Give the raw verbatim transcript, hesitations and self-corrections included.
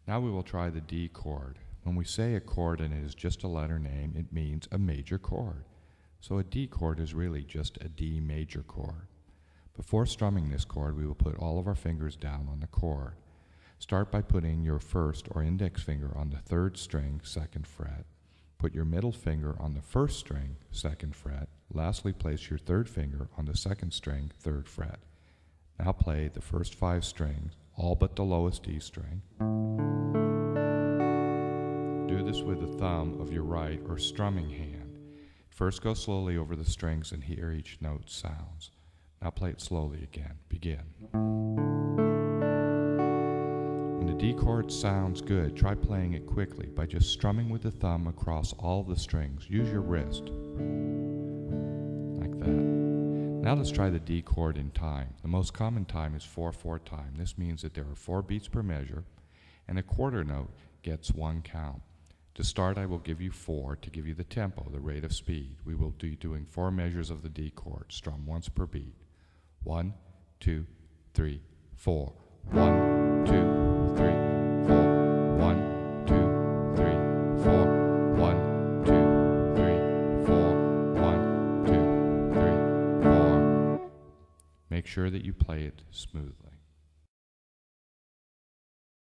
Now we will try the D chord. When we say a chord and it is just a letter name, it means a major chord. So a D chord is really just a D major chord. Before strumming this chord, we will put all of our fingers down on the chord. Start by putting your first or index finger on the third string, second fret. Put your middle finger on the first string, second fret. Lastly, place your third finger on the second string, third fret. Now play the first five strings, all but the lowest D string. Do this with the thumb of your right or strumming hand. First go slowly over the strings and hear each note sounds. Now play it slowly again. Begin. When the D chord sounds good, try playing it quickly by just strumming with the thumb across all the strings. Use your wrist. Like that. Now let's try the D chord in time. The most common time is four four time. This means that there are four beats per measure, and a quarter note gets one count. To start, I will give you four to give you the tempo, the rate of speed. We will be doing four measures of the D chord, strum once per beat. One, two, three, four. One, two, three, four. One, two, three, four. One, two, three, four. One, two, three, four. Make sure that you play it smoothly.